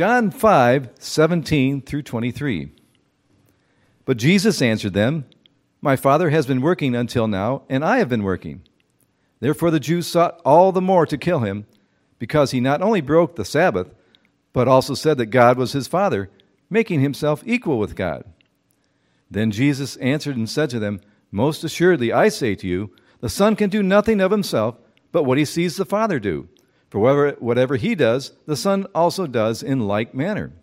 John 5:17 through 23. But Jesus answered them, My Father has been working until now, and I have been working. Therefore the Jews sought all the more to kill him, because he not only broke the Sabbath, but also said that God was his Father, making himself equal with God. Then Jesus answered and said to them, Most assuredly I say to you, the Son can do nothing of himself, but what he sees the Father do. For whatever he does, the Son also does in like manner.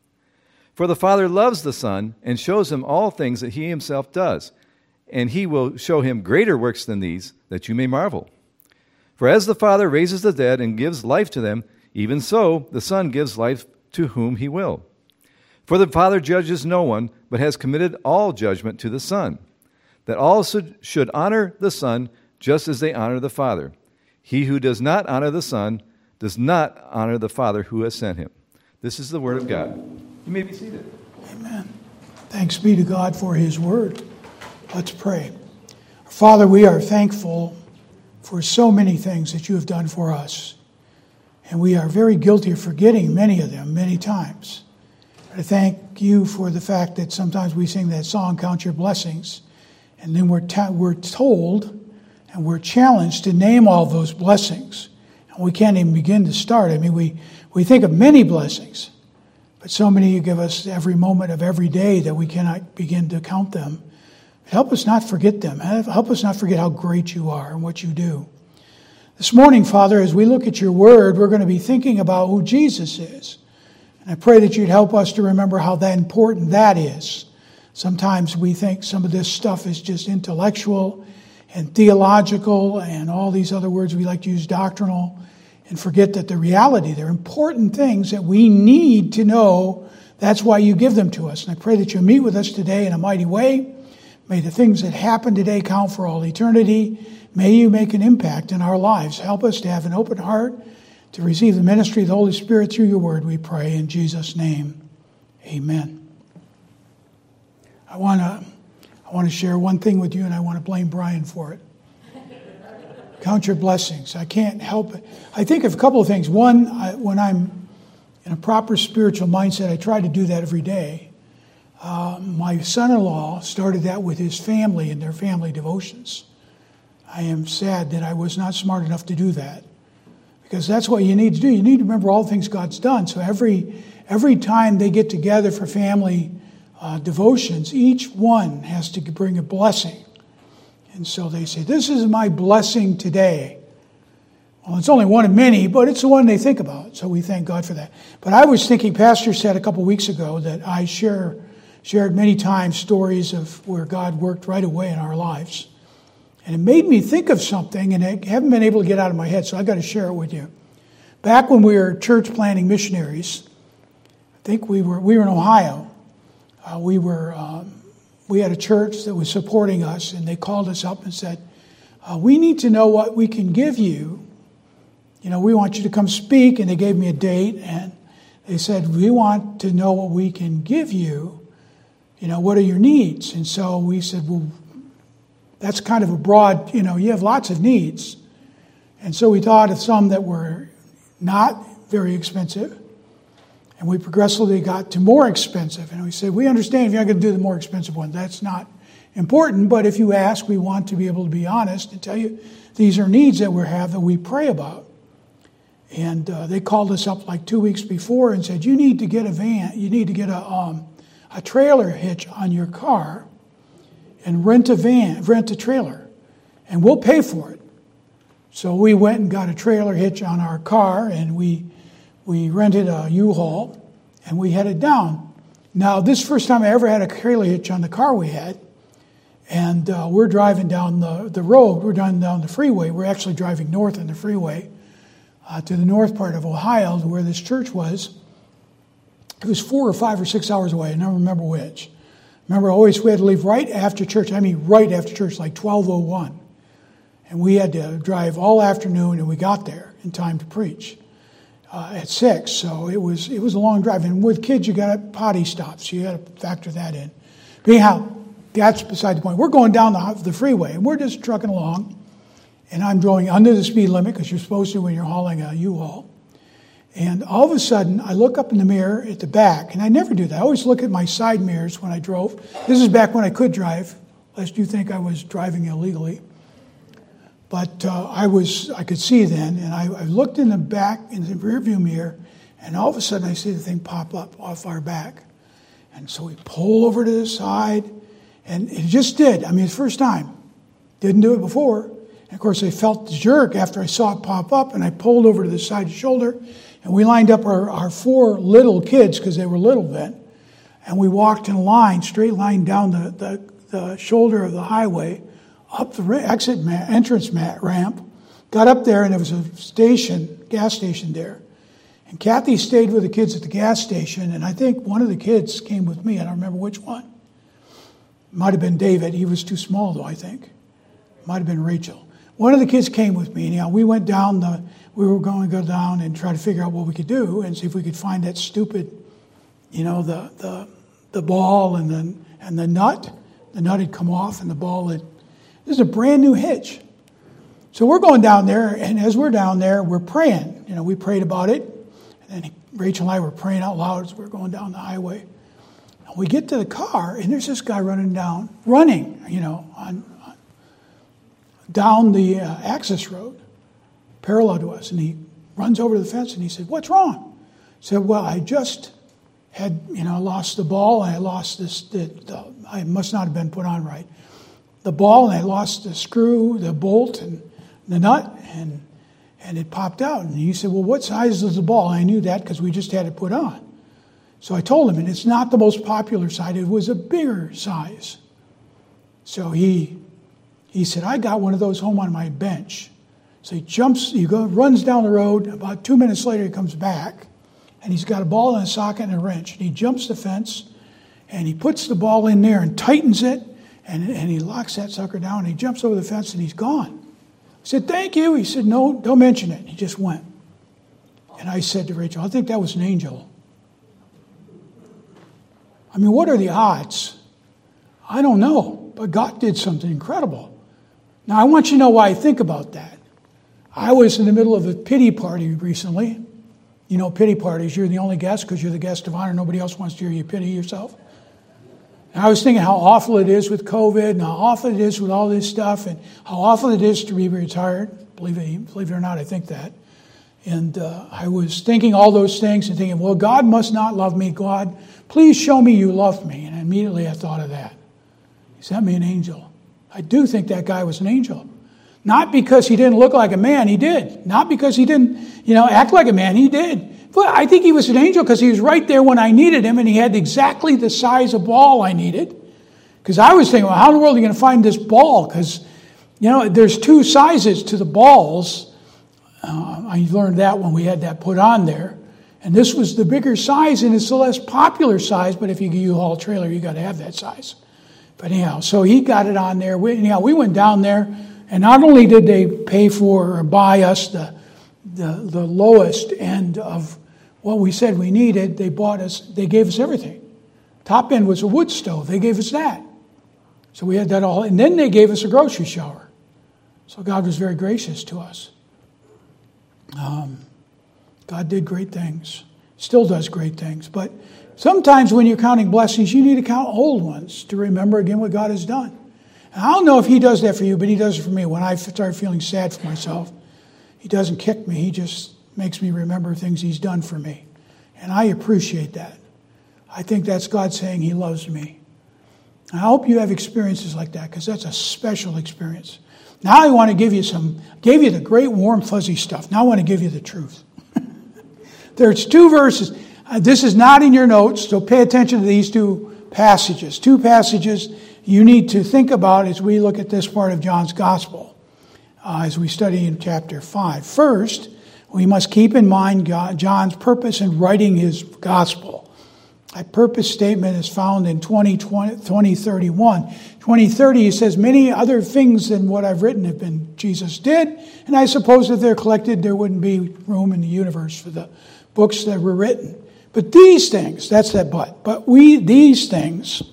For the Father loves the Son, and shows him all things that he himself does, and he will show him greater works than these, that you may marvel. For as the Father raises the dead and gives life to them, even so the Son gives life to whom he will. For the Father judges no one, but has committed all judgment to the Son, that all should honor the Son just as they honor the Father. He who does not honor the Son does not honor the Father who has sent him. This is the word of God. You may be seated. Amen. Thanks be to God for his word. Let's pray. Father, we are thankful for so many things that you have done for us. And we are very guilty of forgetting many of them many times. I thank you for the fact that sometimes we sing that song, Count Your Blessings, and then we're told and we're challenged to name all those blessings. And we can't even begin to start. I mean, we think of many blessings, but so many you give us every moment of every day that we cannot begin to count them. Help us not forget them. Help us not forget how great you are and what you do. This morning, Father, as we look at your word, we're going to be thinking about who Jesus is. And I pray that you'd help us to remember how that important that is. Sometimes we think some of this stuff is just intellectual and theological and all these other words we like to use, doctrinal, and forget that the reality, they're important things that we need to know. That's why you give them to us. And I pray that you'll meet with us today in a mighty way. May the things that happen today count for all eternity. May you make an impact in our lives. Help us to have an open heart to receive the ministry of the Holy Spirit through your word, we pray in Jesus' name. Amen. I want to share one thing with you, and I want to blame Brian for it. Count your blessings. I can't help it. I think of a couple of things. One, when I'm in a proper spiritual mindset, I try to do that every day. My son-in-law started that with his family and their family devotions. I am sad that I was not smart enough to do that, because that's what you need to do. You need to remember all the things God's done. So every time they get together for family devotions, each one has to bring a blessing. And so they say, this is my blessing today. Well, it's only one of many, but it's the one they think about. So we thank God for that. But I was thinking, Pastor said a couple weeks ago that I shared many times stories of where God worked right away in our lives. And it made me think of something, and I haven't been able to get out of my head, so I got to share it with you. Back when we were church planting missionaries, I think we were in Ohio. We had a church that was supporting us, and they called us up and said, we need to know what we can give you. You know, we want you to come speak, and they gave me a date, and they said, we want to know what we can give you. You know, what are your needs? And so we said, well, that's kind of a broad, you have lots of needs. And so we thought of some that were not very expensive. And we progressively got to more expensive. And we said, we understand if you're not going to do the more expensive one. That's not important. But if you ask, we want to be able to be honest and tell you these are needs that we have that we pray about. And they called us up like 2 weeks before and said, you need to get a van. You need to get a trailer hitch on your car and rent a trailer, and we'll pay for it. So we went and got a trailer hitch on our car, and we rented a U-Haul, and we headed down. Now, this is the first time I ever had a trailer hitch on the car we had, and we're driving down the road. We're driving down the freeway. We're actually driving north on the freeway to the north part of Ohio, to where this church was. It was 4 or 5 or 6 hours away. I never remember which. Remember, always we had to leave right after church. Right after church, like 12:01. And we had to drive all afternoon, and we got there in time to preach at 6. So it was a long drive. And with kids, you got potty stops. So you got to factor that in. But anyhow, that's beside the point. We're going down the freeway, and we're just trucking along. And I'm going under the speed limit, because you're supposed to when you're hauling a U-Haul. And all of a sudden, I look up in the mirror at the back, and I never do that. I always look at my side mirrors when I drove. This is back when I could drive, lest you think I was driving illegally. But I could see then, and I looked in the back, in the rearview mirror, and all of a sudden I see the thing pop up off our back. And so we pull over to the side, and it just did. I mean, it's the first time. Didn't do it before. And of course, I felt the jerk after I saw it pop up, and I pulled over to the side shoulder, and we lined up our 4 little kids, because they were little then, and we walked in a line, straight line down the shoulder of the highway, up the entrance ramp, got up there, and there was a gas station there. And Kathy stayed with the kids at the gas station, and I think one of the kids came with me. I don't remember which one. Might have been David. He was too small, though, I think. Might have been Rachel. One of the kids came with me. And, we went down we were going to go down and try to figure out what we could do and see if we could find that stupid, the ball and the nut. The nut had come off, and the ball had... This is a brand new hitch. So we're going down there, and as we're down there, we're praying. We prayed about it. And then Rachel and I were praying out loud as we were going down the highway. And we get to the car, and there's this guy running, down the access road, parallel to us. And he runs over to the fence, and he said, "What's wrong?" I said, "Well, I just had, lost the ball, and I lost I must not have been put on right. The ball, and I lost the screw, the bolt, and the nut, and it popped out." And he said, "Well, what size is the ball?" And I knew that because we just had it put on. So I told him, and it's not the most popular size. It was a bigger size. So he said, "I got one of those home on my bench." So he runs down the road. About 2 minutes later, he comes back, and he's got a ball and a socket and a wrench. And he jumps the fence, and he puts the ball in there and tightens it, and he locks that sucker down, and he jumps over the fence, and he's gone. I said, "Thank you." He said, "No, don't mention it." He just went. And I said to Rachel, "I think that was an angel." I mean, what are the odds? I don't know, but God did something incredible. Now, I want you to know why I think about that. I was in the middle of a pity party recently. Pity parties, you're the only guest because you're the guest of honor. Nobody else wants to hear you pity yourself. And I was thinking how awful it is with COVID, and how awful it is with all this stuff, and how awful it is to be retired. Believe it or not, I think that. And I was thinking all those things and thinking, well, God must not love me. God, please show me you love me. And immediately I thought of that. He sent me an angel. I do think that guy was an angel. Not because he didn't look like a man, he did. Not because he didn't, act like a man, he did. But I think he was an angel because he was right there when I needed him, and he had exactly the size of ball I needed. Because I was thinking, well, how in the world are you going to find this ball? Because, there's 2 sizes to the balls. I learned that when we had that put on there. And this was the bigger size, and it's the less popular size, but if you U-Haul trailer, you got to have that size. But anyhow, so he got it on there. We went down there, and not only did they pay for or buy us the lowest end of what we said we needed, they gave us everything. Top end was a wood stove. They gave us that. So we had that all. And then they gave us a grocery shower. So God was very gracious to us. God did great things. Still does great things. But sometimes when you're counting blessings, you need to count old ones to remember again what God has done. And I don't know if he does that for you, but he does it for me. When I start feeling sad for myself, he doesn't kick me. He just makes me remember things he's done for me. And I appreciate that. I think that's God saying he loves me. I hope you have experiences like that, because that's a special experience. Now I want to give you gave you the great warm fuzzy stuff. Now I want to give you the truth. There's 2 verses. This is not in your notes, so pay attention to these 2 passages. 2 passages you need to think about as we look at this part of John's gospel, as we study in chapter 5. First, we must keep in mind John's purpose in writing his gospel. That purpose statement is found in 2031. 2030, he says, many other things than what I've written have been Jesus did, and I suppose if they're collected, there wouldn't be room in the universe for the books that were written. But these things, that's that but these things,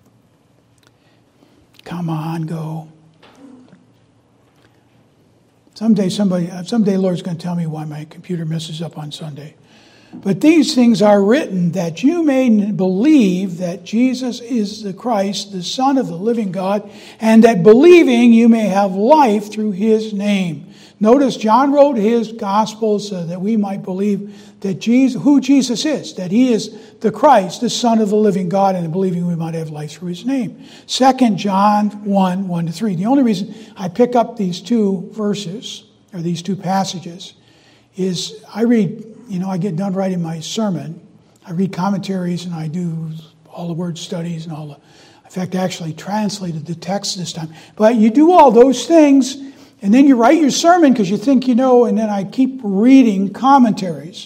come on, go. Someday the Lord's going to tell me why my computer messes up on Sunday. But these things are written that you may believe that Jesus is the Christ, the Son of the living God, and that believing you may have life through his name. Notice John wrote his gospel so that we might believe that who Jesus is, that he is the Christ, the Son of the living God, and believing we might have life through his name. 2 John 1, 1-3. The only reason I pick up these two verses, or these two passages, is I read, I get done writing my sermon. I read commentaries and I do all the word studies and in fact, I actually translated the text this time. But you do all those things and then you write your sermon because you think you know, and then I keep reading commentaries.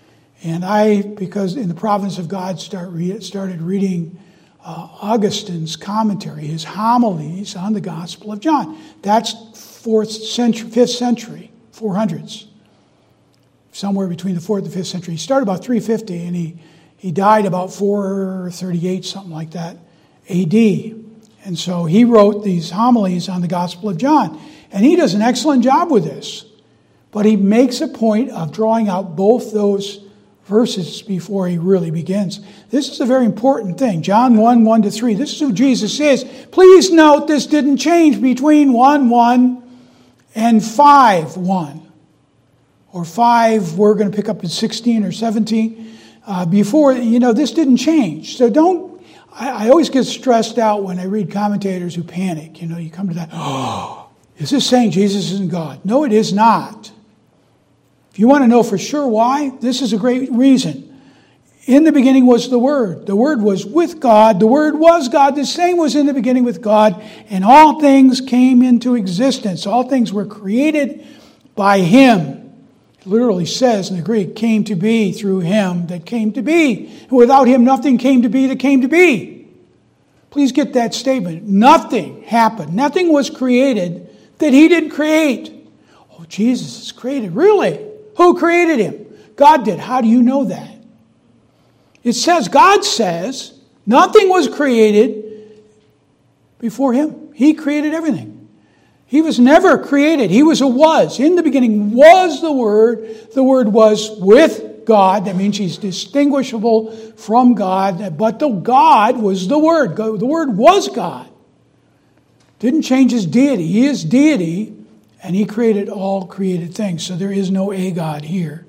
And because in the providence of God, started reading Augustine's commentary, his homilies on the Gospel of John. That's 5th century, 400s. Somewhere between the 4th and 5th century. He started about 350 and he died about 438, something like that, AD. And so he wrote these homilies on the Gospel of John. And he does an excellent job with this. But he makes a point of drawing out both those verses before he really begins. This is a very important thing. John 1, 1-3. This is who Jesus is. Please note this didn't change between 1:1 and 5:1. Or 5, we're going to pick up in 16 or 17. Before, this didn't change. So I always get stressed out when I read commentators who panic. You come to that, is this saying Jesus isn't God? No, it is not. If you want to know for sure why, this is a great reason. In the beginning was the Word. The Word was with God. The Word was God. The same was in the beginning with God. And all things came into existence. All things were created by him. It literally says in the Greek, came to be through him that came to be. And without him, nothing came to be that came to be. Please get that statement. Nothing happened. Nothing was created that he didn't create. Oh, Jesus is created. Really? Who created him? God did. How do you know that? It says, God says, nothing was created before him. He created everything. He was never created. He was a was. In the beginning was the Word. The Word was with God. That means he's distinguishable from God. But the God was the Word. The Word was God. Didn't change his deity. He is deity, and he created all created things. So there is no a God here.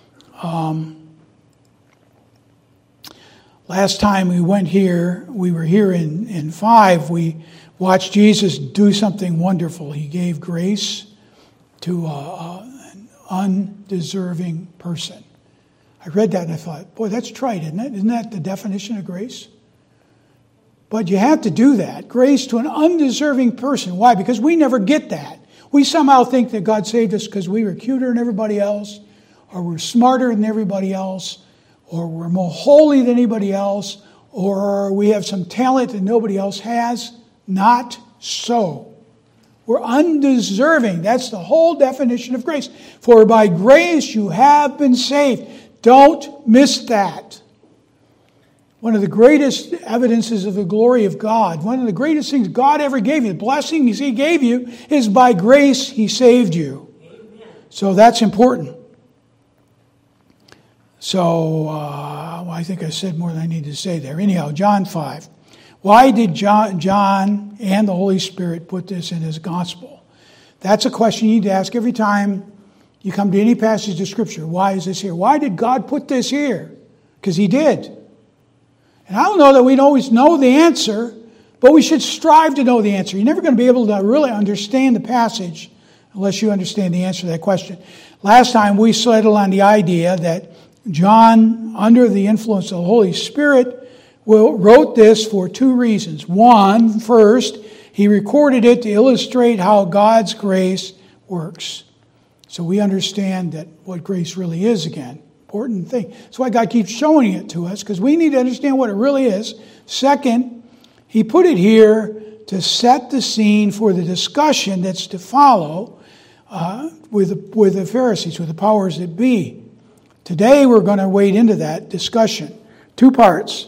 Last time we were here in 5, we watched Jesus do something wonderful. He gave grace to an undeserving person. I read that and I thought, boy, that's trite, isn't it? Isn't that the definition of grace? But you have to do that. Grace to an undeserving person. Why? Because we never get that. We somehow think that God saved us because we were cuter than everybody else, or we're smarter than everybody else, or we're more holy than anybody else, or we have some talent that nobody else has. Not so. We're undeserving. That's the whole definition of grace. For by grace you have been saved. Don't miss that. One of the greatest evidences of the glory of God, one of the greatest things God ever gave you, the blessings he gave you, is by grace he saved you. Amen. So that's important. So I think I said more than I need to say there. Anyhow, John 5. Why did John and the Holy Spirit put this in his gospel? That's a question you need to ask every time you come to any passage of Scripture. Why is this here? Why did God put this here? Because he did. And I don't know that we'd always know the answer, but we should strive to know the answer. You're never going to be able to really understand the passage unless you understand the answer to that question. Last time we settled on the idea that John, under the influence of the Holy Spirit, wrote this for 2 reasons. One, first, he recorded it to illustrate how God's grace works. So we understand that what grace really is again. Important thing. That's why God keeps showing it to us, because we need to understand what it really is. Second, he put it here to set the scene for the discussion that's to follow with the Pharisees, with the powers that be. Today we're going to wade into that discussion. 2 parts.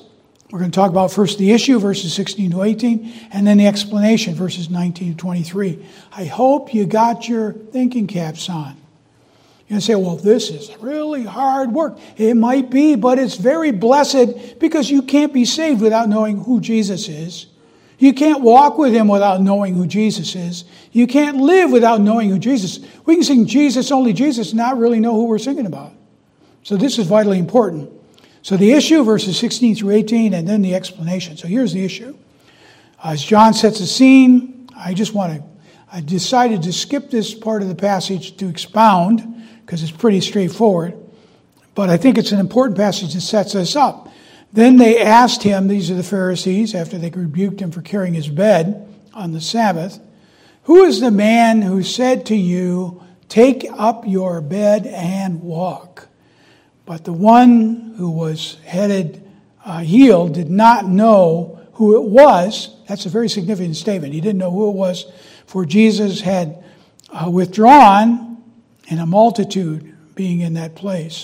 We're going to talk about first the issue, verses 16 to 18, and then the explanation, verses 19 to 23. I hope you got your thinking caps on. You're going to say, well, this is really hard work. It might be, but it's very blessed because you can't be saved without knowing who Jesus is. You can't walk with him without knowing who Jesus is. You can't live without knowing who Jesus is. We can sing Jesus, only Jesus, and not really know who we're singing about. So this is vitally important. So the issue, verses 16 through 18, and then the explanation. So here's the issue. As John sets the scene, I decided to skip this part of the passage to expound, because it's pretty straightforward. But I think it's an important passage that sets us up. Then they asked him, these are the Pharisees, after they rebuked him for carrying his bed on the Sabbath, who is the man who said to you, take up your bed and walk? But the one who was healed did not know who it was. That's a very significant statement. He didn't know who it was, for Jesus had withdrawn, and a multitude being in that place.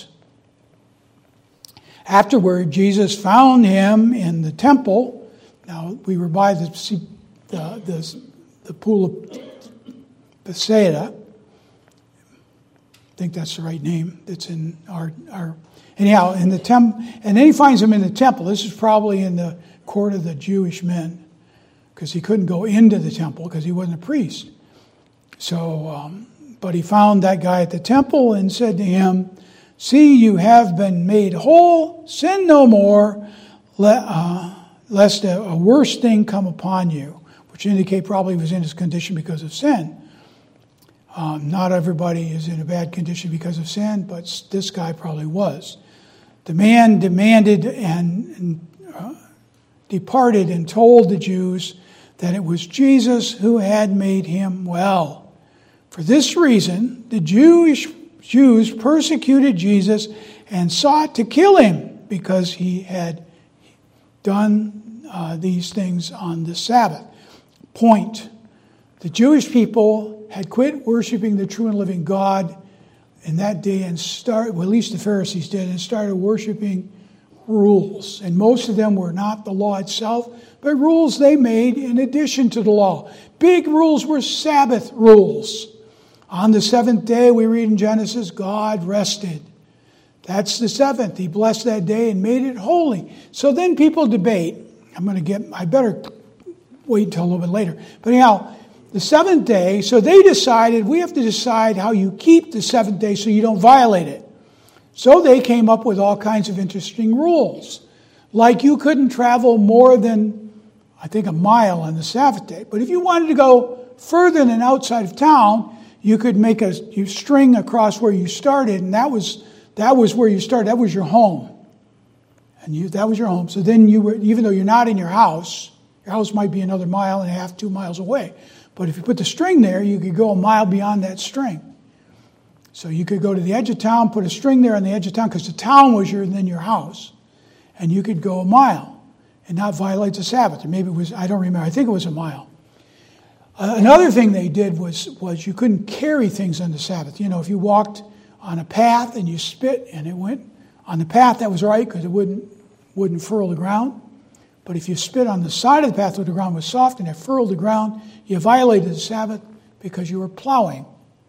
Afterward, Jesus found him in the temple. Now, we were by the pool of Bethsaida. I think that's the right name. That's in our anyhow in the temple, and then he finds him in the temple. This is probably in the court of the Jewish men, because he couldn't go into the temple because he wasn't a priest. So, but he found that guy at the temple and said to him, "See, you have been made whole. Sin no more, lest a worse thing come upon you," which indicate probably he was in his condition because of sin. Not everybody is in a bad condition because of sin, but this guy probably was. The man demanded and departed and told the Jews that it was Jesus who had made him well. For this reason, the Jews persecuted Jesus and sought to kill him because he had done these things on the Sabbath. Point. The Jewish people had quit worshiping the true and living God in that day and at least the Pharisees did, and started worshiping rules. And most of them were not the law itself, but rules they made in addition to the law. Big rules were Sabbath rules. On the seventh day, we read in Genesis, God rested. That's the seventh. He blessed that day and made it holy. So then people debate. I better wait until a little bit later. But anyhow, the seventh day, so they decided, we have to decide how you keep the seventh day so you don't violate it. So they came up with all kinds of interesting rules. Like you couldn't travel more than, I think, a mile on the Sabbath day. But if you wanted to go further than outside of town, you could make you string across where you started, and that was where you started. That was your home. And that was your home. So then even though you're not in your house might be another mile and a half, 2 miles away. But if you put the string there, you could go a mile beyond that string. So you could go to the edge of town, put a string there on the edge of town, because the town was then your house. And you could go a mile and not violate the Sabbath. Or maybe it was, I don't remember, I think it was a mile. Another thing they did was you couldn't carry things on the Sabbath. You know, if you walked on a path and you spit and it went on the path, that was right because it wouldn't furrow the ground. But if you spit on the side of the path where the ground was soft and it furrowed the ground, you violated the Sabbath because you were plowing.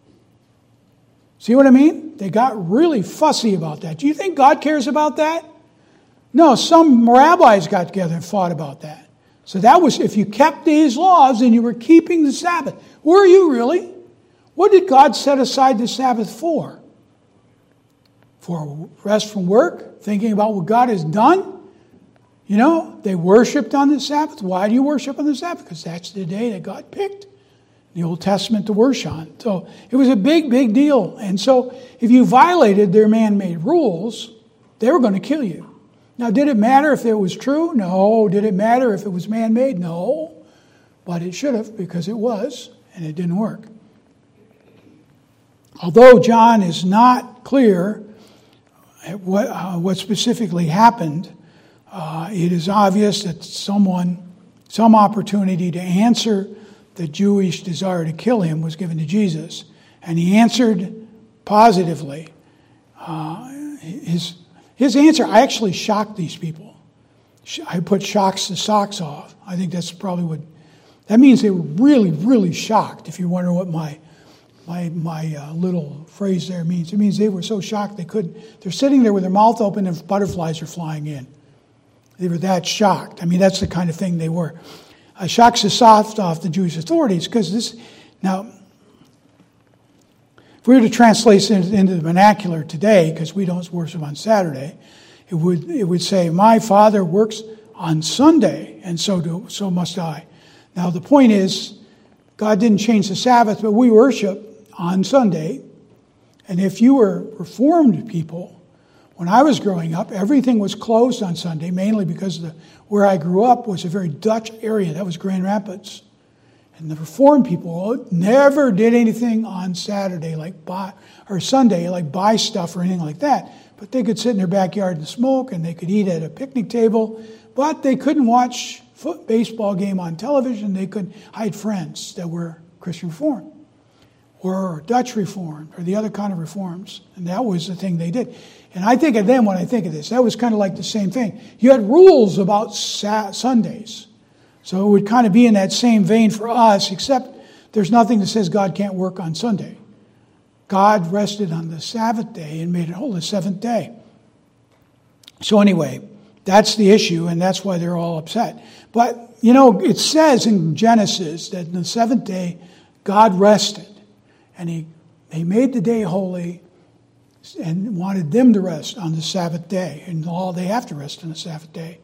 See what I mean? They got really fussy about that. Do you think God cares about that? No, some rabbis got together and fought about that. So that was, if you kept these laws, then you were keeping the Sabbath. Were you really? What did God set aside the Sabbath for? For rest from work? Thinking about what God has done? You know, they worshipped on the Sabbath. Why do you worship on the Sabbath? Because that's the day that God picked in the Old Testament to worship on. So it was a big, big deal. And so if you violated their man-made rules, they were going to kill you. Now, did it matter if it was true? No. Did it matter if it was man-made? No. But it should have, because it was, and it didn't work. Although John is not clear at what specifically happened, it is obvious that some opportunity to answer the Jewish desire to kill him was given to Jesus. And he answered positively. His answer actually shocked these people. I put shocks the socks off. I think that's probably what, that means they were really, really shocked, if you wonder what my little phrase there means. It means they were so shocked they're sitting there with their mouth open and butterflies are flying in. They were that shocked. I mean, that's the kind of thing they were. Shocks the socks off the Jewish authorities, because now, if we were to translate this into the vernacular today, because we don't worship on Saturday, it would say, my Father works on Sunday, and so must I. Now, the point is, God didn't change the Sabbath, but we worship on Sunday. And if you were Reformed people, when I was growing up, everything was closed on Sunday, mainly because where I grew up was a very Dutch area. That was Grand Rapids. And the Reformed people never did anything on Saturday Sunday, like buy stuff or anything like that. But they could sit in their backyard and smoke, and they could eat at a picnic table. But they couldn't watch baseball game on television. They couldn't. I had friends that were Christian Reformed or Dutch Reformed or the other kind of reforms. And that was the thing they did. And I think of them when I think of this. That was kind of like the same thing. You had rules about Sundays. So it would kind of be in that same vein for us, except there's nothing that says God can't work on Sunday. God rested on the Sabbath day and made it whole, the seventh day. So anyway, that's the issue, and that's why they're all upset. But, it says in Genesis that in the seventh day, God rested. And he made the day holy and wanted them to rest on the Sabbath day. And they have to rest on the Sabbath day.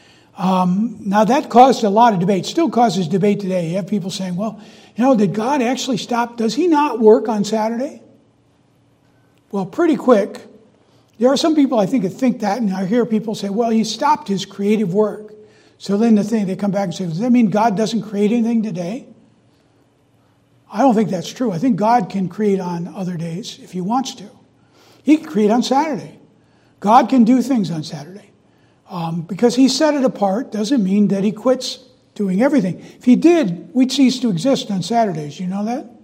Now that caused a lot of debate. Still causes debate today. You have people saying, well, did God actually stop? Does he not work on Saturday? Well, pretty quick. There are some people I think that think that, and I hear people say, well, he stopped his creative work. So then they come back and say, does that mean God doesn't create anything today? I don't think that's true. I think God can create on other days if he wants to. He can create on Saturday. God can do things on Saturday. Because he set it apart doesn't mean that he quits doing everything. If he did, we'd cease to exist on Saturdays. You know that?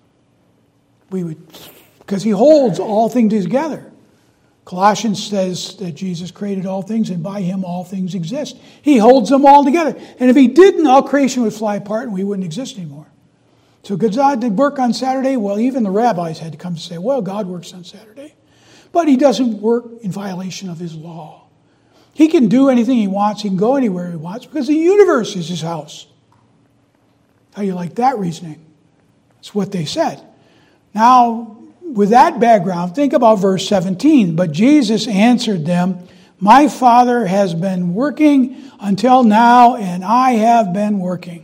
We would, because he holds all things together. Colossians says that Jesus created all things and by him all things exist. He holds them all together. And if he didn't, all creation would fly apart and we wouldn't exist anymore. So could God work on Saturday? Well, even the rabbis had to come to say, well, God works on Saturday. But he doesn't work in violation of his law. He can do anything he wants. He can go anywhere he wants because the universe is his house. How do you like that reasoning? That's what they said. Now, with that background, think about verse 17. But Jesus answered them, my Father has been working until now, and I have been working.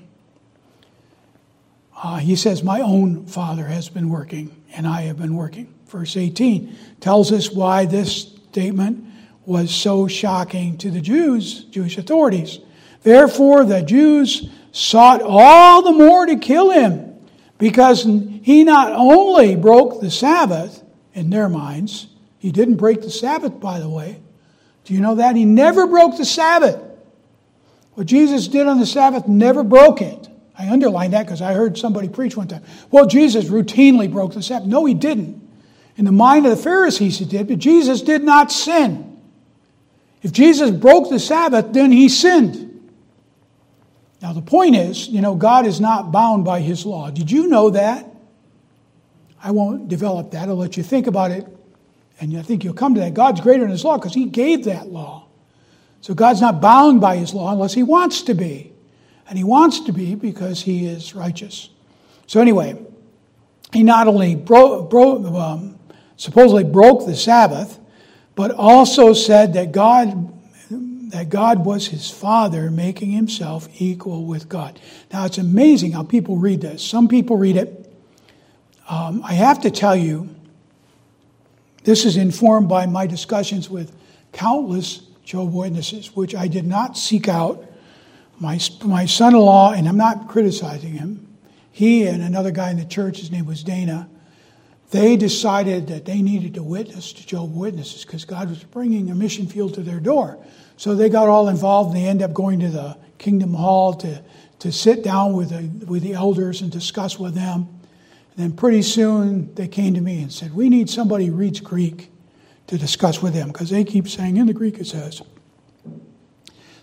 He says, my own Father has been working, and I have been working. Verse 18 tells us why this statement was so shocking to the Jewish authorities. Therefore, the Jews sought all the more to kill him, because he not only broke the Sabbath in their minds, he didn't break the Sabbath, by the way. Do you know that? He never broke the Sabbath. What Jesus did on the Sabbath never broke it. I underline that because I heard somebody preach one time. Well, Jesus routinely broke the Sabbath. No, he didn't. In the mind of the Pharisees he did, but Jesus did not sin. If Jesus broke the Sabbath, then he sinned. Now the point is, God is not bound by his law. Did you know that? I won't develop that. I'll let you think about it. And I think you'll come to that. God's greater than his law because he gave that law. So God's not bound by his law unless he wants to be. And he wants to be because he is righteous. So anyway, he not only supposedly broke the Sabbath, but also said that God was his Father, making himself equal with God. Now it's amazing how people read this. Some people read it. I have to tell you, this is informed by my discussions with countless Jehovah's Witnesses, which I did not seek out. My son-in-law, and I'm not criticizing him, he and another guy in the church, his name was Dana, they decided that they needed to witness to Jehovah's Witnesses because God was bringing a mission field to their door. So they got all involved, and they ended up going to the Kingdom Hall to sit down with the elders and discuss with them. And then pretty soon they came to me and said, we need somebody who reads Greek to discuss with them because they keep saying in the Greek it says.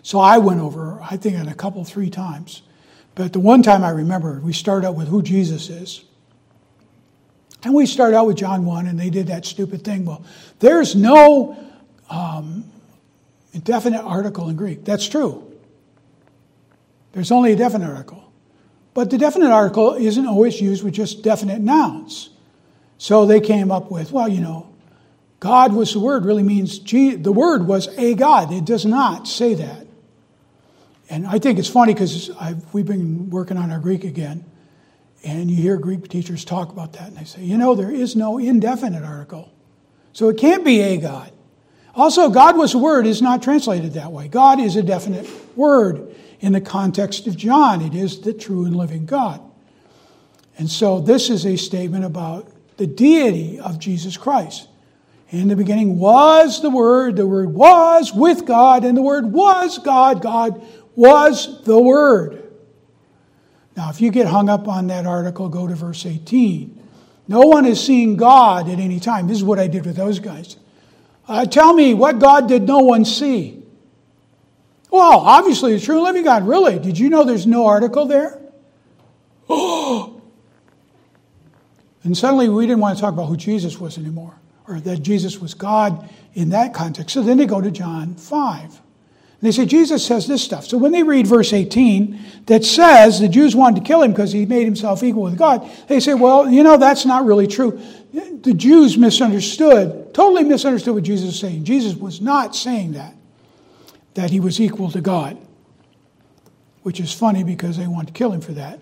So I went over, I think, in a couple, 3 times. But the one time I remember, we started out with who Jesus is. And we started out with John 1, and they did that stupid thing. Well, there's no indefinite article in Greek. That's true. There's only a definite article. But the definite article isn't always used with just definite nouns. So they came up with, well, God was the Word really means the Word was a God. It does not say that. And I think it's funny because we've been working on our Greek again. And you hear Greek teachers talk about that. And they say, there is no indefinite article. So it can't be a God. Also, God was the Word is not translated that way. God is a definite word. In the context of John, it is the true and living God. And so this is a statement about the deity of Jesus Christ. In the beginning was the Word was with God, and the Word was God. God was the Word. Now, if you get hung up on that article, go to verse 18. No one is seeing God at any time. This is what I did with those guys. Tell me, what God did no one see? Well, obviously, the true and living God. Really? Did you know there's no article there? Oh! And suddenly we didn't want to talk about who Jesus was anymore, or that Jesus was God in that context. So then they go to John 5. And they say, Jesus says this stuff. So when they read verse 18 that says the Jews wanted to kill him because he made himself equal with God, they say, well, that's not really true. The Jews totally misunderstood what Jesus was saying. Jesus was not saying that he was equal to God, which is funny because they want to kill him for that.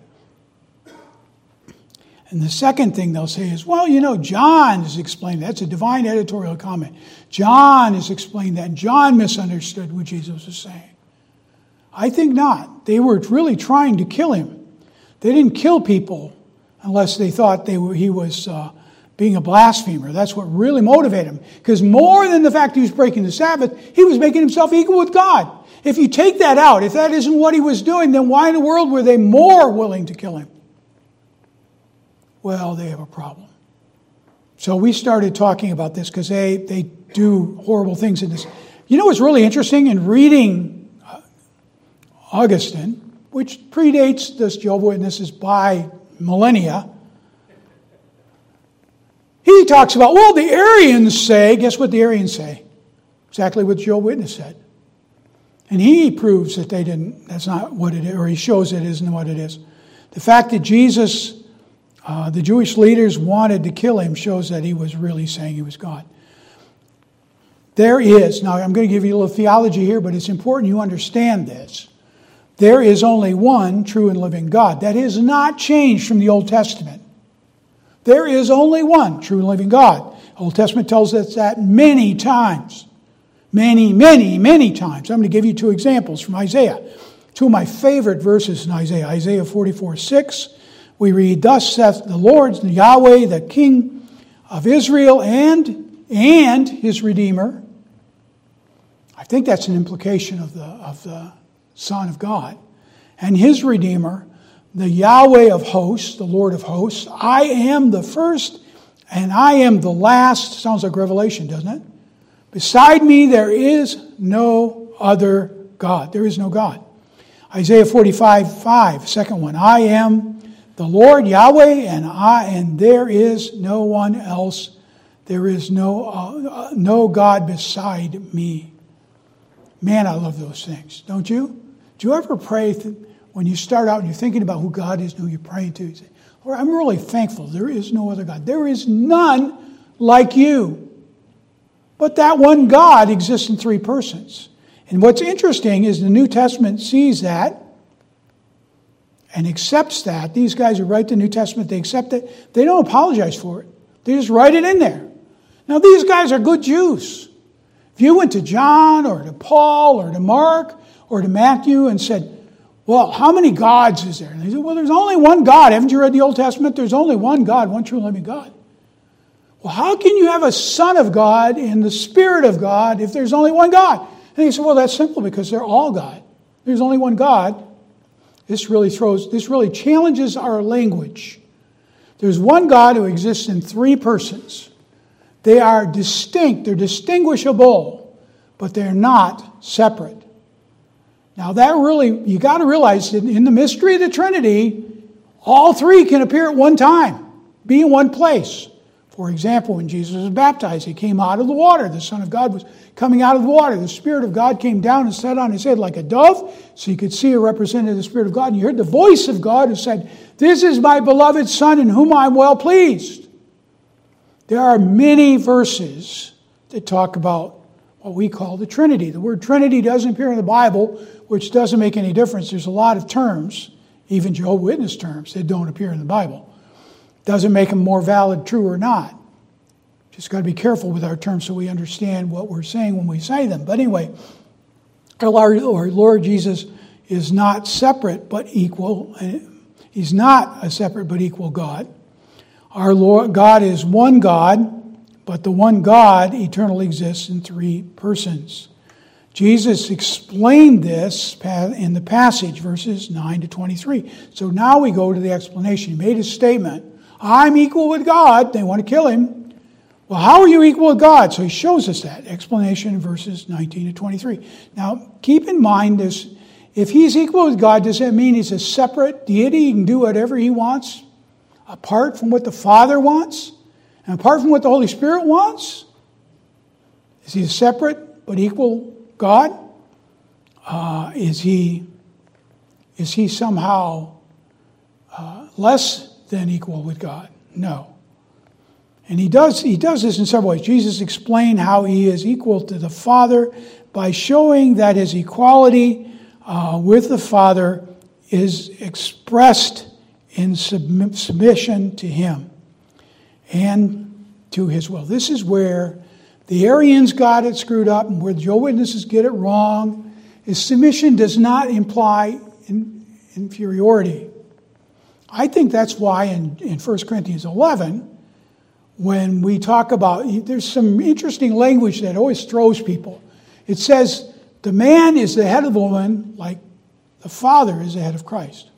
And the second thing they'll say is, well, John has explained that. That's a divine editorial comment. John has explained that. John misunderstood what Jesus was saying. I think not. They were really trying to kill him. They didn't kill people unless they thought he was being a blasphemer. That's what really motivated him. Because more than the fact he was breaking the Sabbath, he was making himself equal with God. If you take that out, if that isn't what he was doing, then why in the world were they more willing to kill him? Well, they have a problem. So we started talking about this because they do horrible things in this. What's really interesting in reading Augustine, which predates this Jehovah's Witnesses by millennia, he talks about, well, the Arians say, guess what the Arians say? Exactly what Jehovah's Witness said. And he proves that that's not what it is, or he shows it isn't what it is. The fact that Jesus, the Jewish leaders wanted to kill him shows that he was really saying he was God. There is, now I'm going to give you a little theology here, but it's important you understand this. There is only one true and living God. That has not changed from the Old Testament. There is only one true and living God. The Old Testament tells us that many times. Many, many, many times. I'm going to give you 2 examples from Isaiah. 2 of my favorite verses in Isaiah. Isaiah 44:6. We read, thus saith the Lord, the Yahweh, the King of Israel, and his Redeemer. I think that's an implication of the Son of God. And his Redeemer, the Yahweh of hosts, the Lord of hosts. I am the first and I am the last. Sounds like Revelation, doesn't it? Beside me there is no other God. There is no God. Isaiah 45:5, second one. I am the Lord Yahweh, and there is no one else. There is no God beside me. Man, I love those things, don't you? Do you ever pray when you start out and you're thinking about who God is and who you're praying to? You say, Lord, I'm really thankful. There is no other God. There is none like you. But that one God exists in 3 persons. And what's interesting is the New Testament sees that and accepts that. These guys who write the New Testament, they accept it. They don't apologize for it. They just write it in there. Now, these guys are good Jews. If you went to John or to Paul or to Mark or to Matthew and said, well, how many gods is there? And they said, well, there's only one God. Haven't you read the Old Testament? There's only one God, one true and living God. Well, how can you have a Son of God in the Spirit of God if there's only one God? And he said, well, that's simple because they're all God. There's only one God. This really challenges our language. There's one God who exists in 3 persons. They are distinct, they're distinguishable, but they're not separate. Now that really, you got to realize that in the mystery of the Trinity, all three can appear at one time, be in one place. For example, when Jesus was baptized, he came out of the water. The Son of God was coming out of the water. The Spirit of God came down and sat on his head like a dove, so you could see a representative of the Spirit of God. And you heard the voice of God who said, "This is my beloved Son in whom I am well pleased." There are many verses that talk about what we call the Trinity. The word Trinity doesn't appear in the Bible, which doesn't make any difference. There's a lot of terms, even Jehovah's Witness terms, that don't appear in the Bible. Doesn't make them more valid, true or not. Just got to be careful with our terms so we understand what we're saying when we say them. But anyway, our Lord Jesus is not separate but equal. He's not a separate but equal God. Our Lord God is one God, but the one God eternally exists in three persons. Jesus explained this in the passage, verses 9 to 23. So now we go to the explanation. He made a statement. I'm equal with God. They want to kill him. Well, how are you equal with God? So he shows us that. Explanation in verses 19 to 23. Now, keep in mind this. If he's equal with God, does that mean he's a separate deity? He can do whatever he wants, apart from what the Father wants, and apart from what the Holy Spirit wants? Is he a separate but equal God? Is he somehow less than equal with God? No. And he does this in several ways. Jesus explained how he is equal to the Father by showing that his equality with the Father is expressed in submission to him and to his will. This is where the Arians got it screwed up and where the Jehovah's Witnesses get it wrong. His submission does not imply inferiority. I think that's why in 1 Corinthians 11, when we talk about, there's some interesting language that always throws people. It says, the man is the head of the woman like the Father is the head of Christ.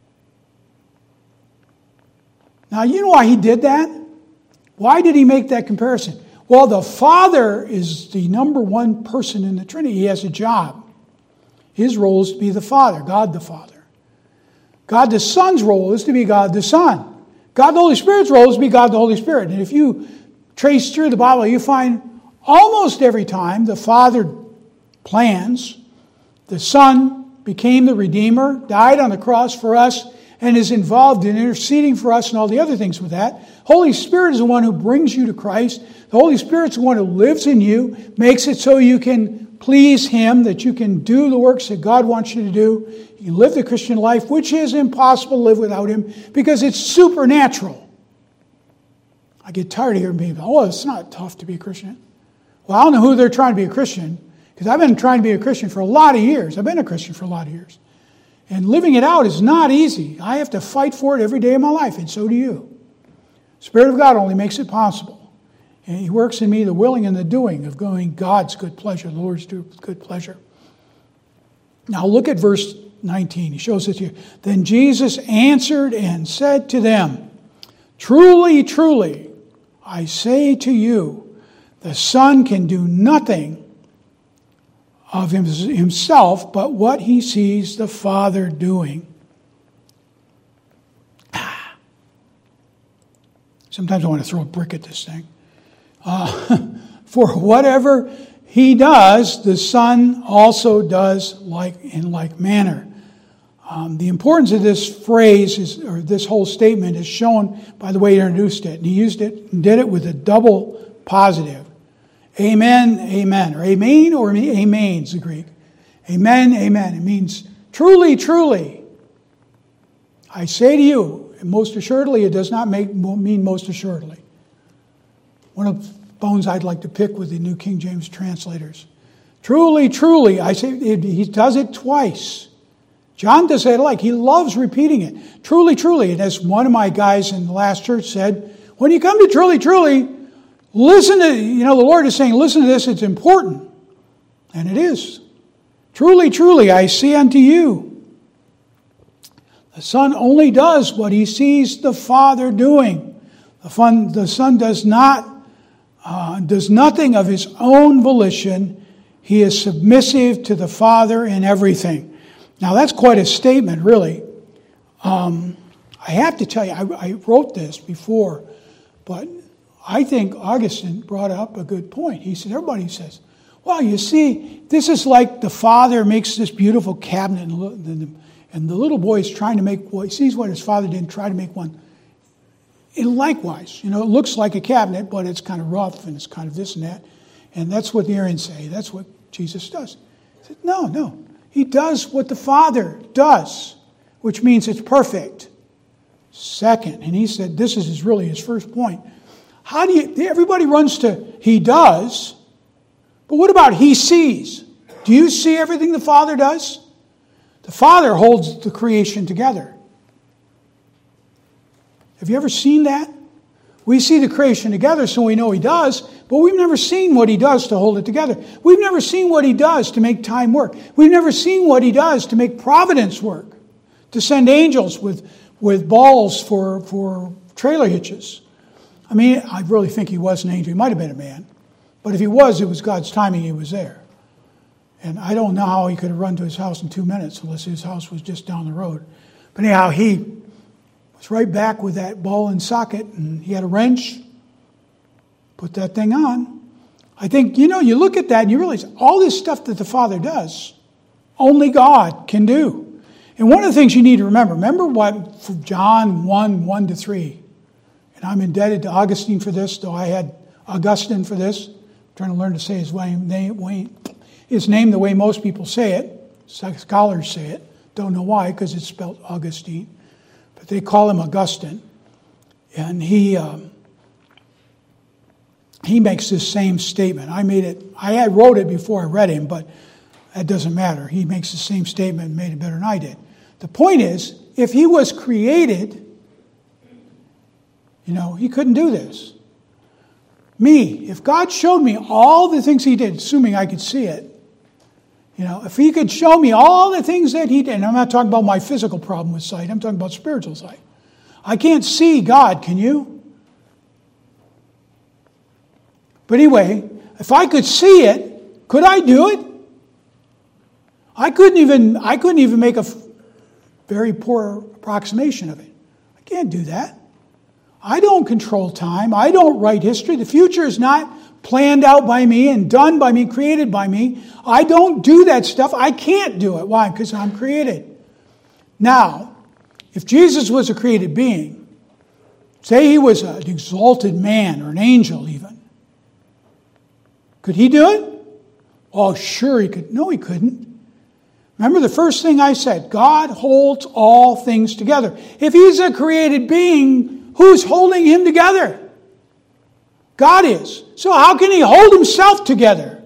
Now, you know why he did that? Why did he make that comparison? Well, the Father is the number one person in the Trinity. He has a job. His role is to be the Father, God the Father. God the Son's role is to be God the Son. God the Holy Spirit's role is to be God the Holy Spirit. And if you trace through the Bible, you find almost every time the Father plans, the Son became the Redeemer, died on the cross for us, and is involved in interceding for us and all the other things with that. Holy Spirit is the one who brings you to Christ. The Holy Spirit's the one who lives in you, makes it so you can please him, that you can do the works that God wants you to do. You can live the Christian life, which is impossible to live without him because it's supernatural. I get tired of hearing people, oh, it's not tough to be a Christian. Well, I don't know who they're trying to be a Christian, because I've been trying to be a Christian for a lot of years. I've been a Christian for a lot of years. And living it out is not easy. I have to fight for it every day of my life, and so do you. The Spirit of God only makes it possible. And he works in me the willing and the doing of going God's good pleasure, the Lord's good pleasure. Now look at verse 19. He shows it here. Then Jesus answered and said to them, truly, truly, I say to you, the Son can do nothing of himself but what he sees the Father doing. Sometimes I want to throw a brick at this thing. For whatever he does, the Son also does in like manner. The importance of this phrase or this whole statement is shown by the way he introduced it. And he used it and did it with a double positive. Amen, amen. Or amen or amen is the Greek. Amen, amen. It means truly, truly. I say to you, and most assuredly, it does not mean most assuredly. One of the bones I'd like to pick with the New King James translators. Truly, truly, I say, he does it twice. John does it like, he loves repeating it. Truly, truly. And as one of my guys in the last church said, when you come to truly, truly, listen to, the Lord is saying, listen to this, it's important. And it is. Truly, truly, I say unto you, the Son only does what he sees the Father doing. The Son does nothing of his own volition. He is submissive to the Father in everything. Now that's quite a statement, really. I have to tell you, I wrote this before, but I think Augustine brought up a good point. He said, everybody says, well, you see, this is like the father makes this beautiful cabinet, and the little boy is trying to make, he sees what his father did, try to make one. And likewise, it looks like a cabinet, but it's kind of rough, and it's kind of this and that. And that's what the Arians say. That's what Jesus does. He said, no. He does what the Father does, which means it's perfect. Second, and he said this is really his first point. Everybody runs to he does, but what about he sees? Do you see everything the Father does? The Father holds the creation together. Have you ever seen that? We see the creation together so we know he does, but we've never seen what he does to hold it together. We've never seen what he does to make time work. We've never seen what he does to make providence work, to send angels with balls for trailer hitches. I mean, I really think he was an angel. He might have been a man. But if he was, it was God's timing he was there. And I don't know how he could have run to his house in 2 minutes unless his house was just down the road. But anyhow, he was right back with that ball and socket, and he had a wrench, put that thing on. I think, you look at that and you realize all this stuff that the Father does, only God can do. And one of the things you need to remember what from John 1:1-3. And I'm indebted to Augustine for this, though I had Augustine for this. I'm trying to learn to say his name the way most people say it. Scholars say it. Don't know why, because it's spelled Augustine. But they call him Augustine. And he makes this same statement. I wrote it before I read him, but that doesn't matter. He makes the same statement and made it better than I did. The point is, if he was created, he couldn't do this. If God showed me all the things he did, assuming I could see it, if he could show me all the things that he did, and I'm not talking about my physical problem with sight, I'm talking about spiritual sight. I can't see God, can you? But anyway, if I could see it, could I do it? I couldn't even make a very poor approximation of it. I can't do that. I don't control time. I don't write history. The future is not planned out by me and done by me, created by me. I don't do that stuff. I can't do it. Why? Because I'm created. Now, if Jesus was a created being, say he was an exalted man or an angel even, could he do it? Oh, sure he could. No, he couldn't. Remember the first thing I said, God holds all things together. If he's a created being, who's holding him together? God is. So how can he hold himself together?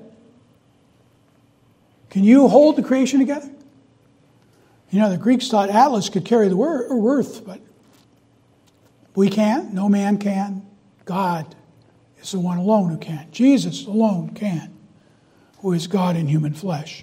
Can you hold the creation together? The Greeks thought Atlas could carry the earth, but we can't. No man can. God is the one alone who can. Jesus alone can, who is God in human flesh.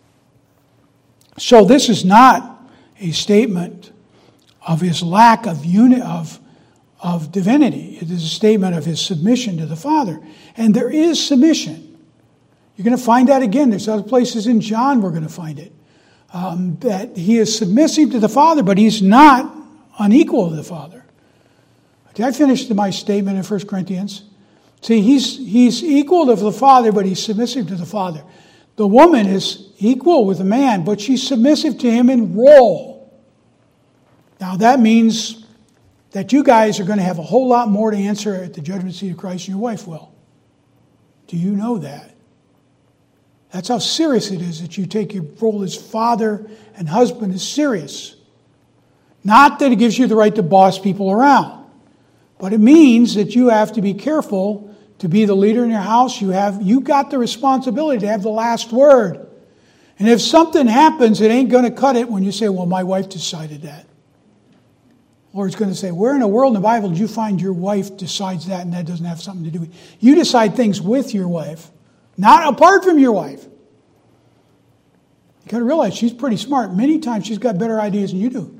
So this is not a statement of his lack of of divinity. It is a statement of his submission to the Father. And there is submission. You're going to find that again. There's other places in John we're going to find it. That he is submissive to the Father, but he's not unequal to the Father. Did I finish my statement in 1 Corinthians? See, he's equal to the Father, but he's submissive to the Father. The woman is equal with the man, but she's submissive to him in role. Now that means that you guys are going to have a whole lot more to answer at the judgment seat of Christ than your wife will. Do you know that? That's how serious it is that you take your role as father and husband is serious. Not that it gives you the right to boss people around, but it means that you have to be careful to be the leader in your house. You got the responsibility to have the last word. And if something happens, it ain't going to cut it when you say, well, my wife decided that. Or it's going to say, where in the world in the Bible did you find your wife decides that and that doesn't have something to do with it? You decide things with your wife, not apart from your wife. You got to realize she's pretty smart. Many times she's got better ideas than you do.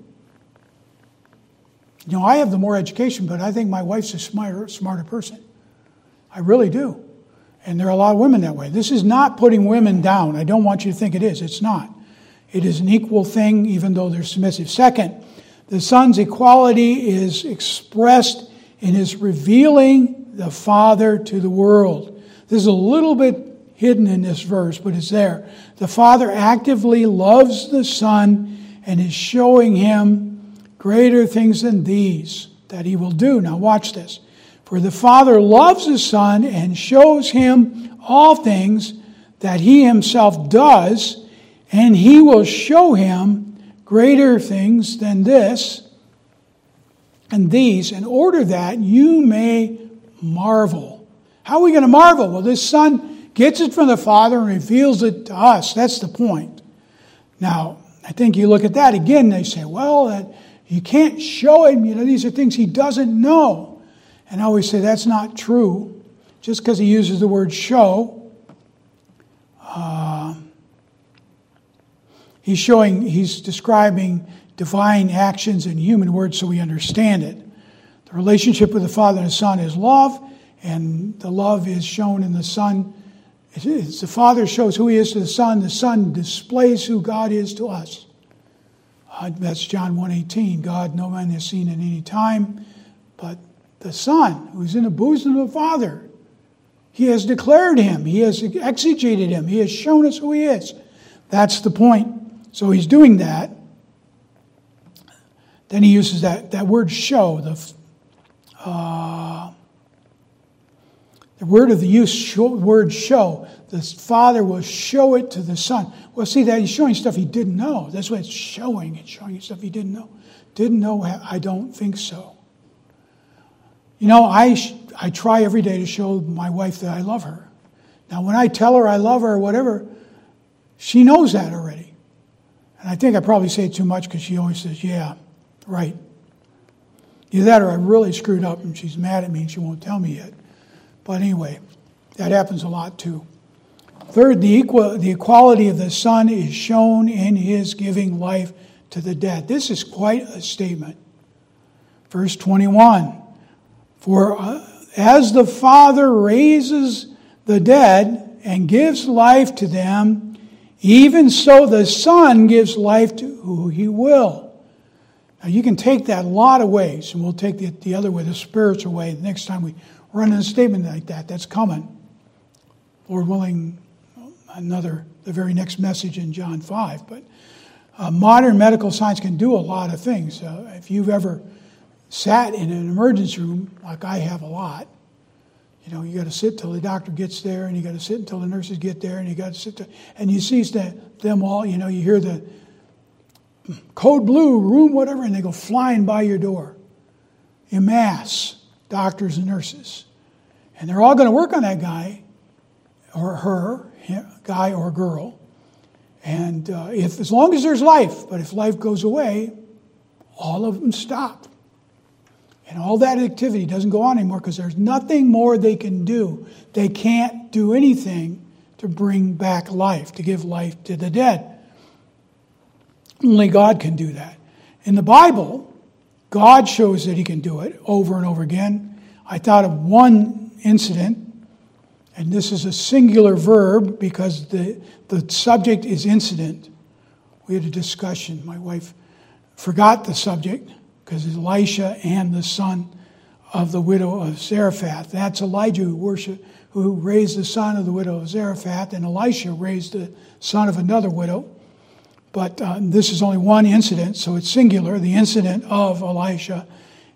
I have the more education, but I think my wife's a smarter person. I really do. And there are a lot of women that way. This is not putting women down. I don't want you to think it is. It's not. It is an equal thing, even though they're submissive. Second, the Son's equality is expressed in His revealing the Father to the world. This is a little bit hidden in this verse, but it's there. The Father actively loves the Son and is showing Him greater things than these that He will do. Now watch this. For the Father loves the Son and shows Him all things that He Himself does, and He will show Him greater things than this and these, in order that you may marvel. How are we going to marvel? Well, this Son gets it from the Father and reveals it to us. That's the point. Now, I think you look at that again, they say, well, you can't show Him. These are things He doesn't know. And I always say that's not true. Just because He uses the word show, He's describing divine actions in human words so we understand it. The relationship with the Father and the Son is love, and the love is shown in the Son. It's the Father shows who He is to the Son displays who God is to us. That's John 1:18. God no man has seen at any time, but the Son, who's in the bosom of the Father, He has declared Him. He has exegeted Him. He has shown us who He is. That's the point. So He's doing that. Then He uses that word show. The word of the use, word show. The Father will show it to the Son. Well, see that He's showing stuff He didn't know. That's what it's showing. It's showing stuff He didn't know. Didn't know? I don't think so. I try every day to show my wife that I love her. Now, when I tell her I love her or whatever, she knows that already. And I think I probably say it too much because she always says, yeah, right. Either that or I really screwed up and she's mad at me and she won't tell me yet. But anyway, that happens a lot too. Third, the equality of the Son is shown in His giving life to the dead. This is quite a statement. Verse 21, for as the Father raises the dead and gives life to them, even so the Son gives life to who He will. Now you can take that a lot of ways, and we'll take the other way, the spiritual way, the next time we run in a statement like that. That's coming. Lord willing, the very next message in John 5. But modern medical science can do a lot of things. If you've ever sat in an emergency room, like I have a lot, you got to sit till the doctor gets there, and you got to sit until the nurses get there, and you got to sit there, and you see them all. You hear the code blue room, whatever, and they go flying by your door. En masse, doctors and nurses, and they're all going to work on that guy or her, guy or girl, and as long as there's life, but if life goes away, all of them stop. And all that activity doesn't go on anymore because there's nothing more they can do. They can't do anything to bring back life, to give life to the dead. Only God can do that. In the Bible, God shows that He can do it over and over again. I thought of one incident, and this is a singular verb because the subject is incident. We had a discussion. My wife forgot the subject, because Elisha and the son of the widow of Zarephath. That's Elijah who raised the son of the widow of Zarephath, and Elisha raised the son of another widow. But this is only one incident, so it's singular, the incident of Elisha,